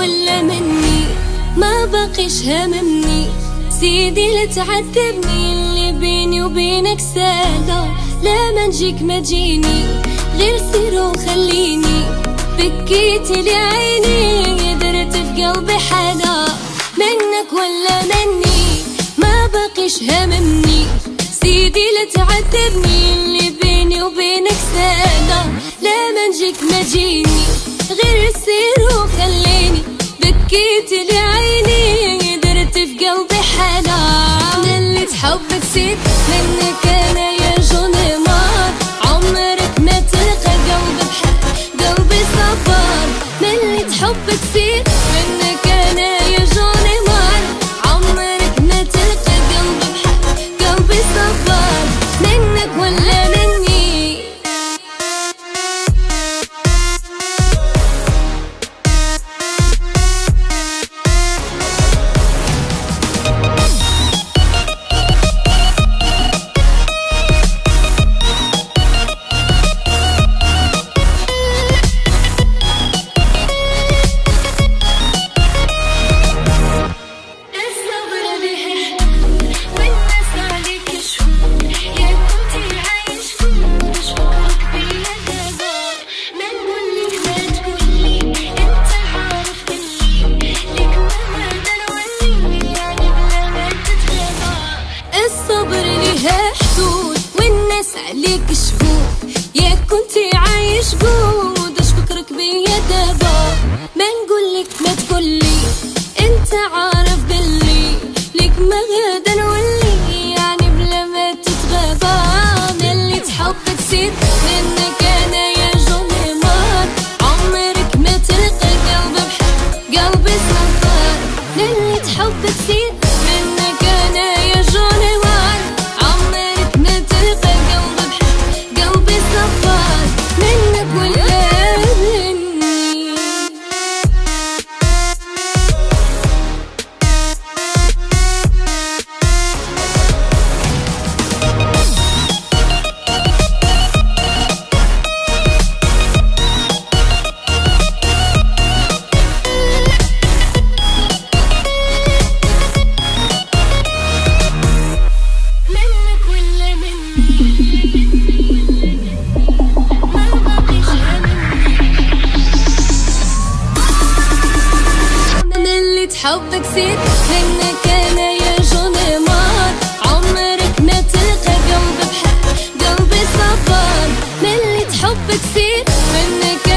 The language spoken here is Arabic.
ولا مني ما بقيش هاممني. سيدي لا تعذبني، اللي بيني وبينك سادة، لا ما نجيك ما تجيني، غير سير وخليني. بكيتي لي عيني، درت في قلبي حدا، منك ولا مني ما بقيش هاممني. سيدي لا تعذبني، اللي بيني وبينك سادة، لا ما نجيك ما تجيني، غير سير وخليني. بكيتي لي عيني، درت في قلبي حدا، مليت حبك سيت منك انا يا جوني مار. عمرك ما تلقى قلب بحق قلبي صبر، مليت حبك سيت منك انا يا جوني مار. عمرك ما تلقى قلب بحق قلبي صبر، منك ولا مني. عليك شهود يا كنتي عايش بود، اش فكرك بيا دابا؟ ما نقولك ما تقولي، انت عارف باللي ليك ما غدا نولي، يعني بلا ما تتغابى. مليت حبك سيت منك انا يا جوني مار. عمرك ما تلقى قلب بحق قلبي صفار، مليت حبك سيت منك انا يا جوني مار. عمرك ما تلقى قلبي صفار، منك ولا مني. حبك سيت منك انا يا جوني مار. عمرك ما تلقى قلب بحق قلبي صبر، مليت حبك سيت منك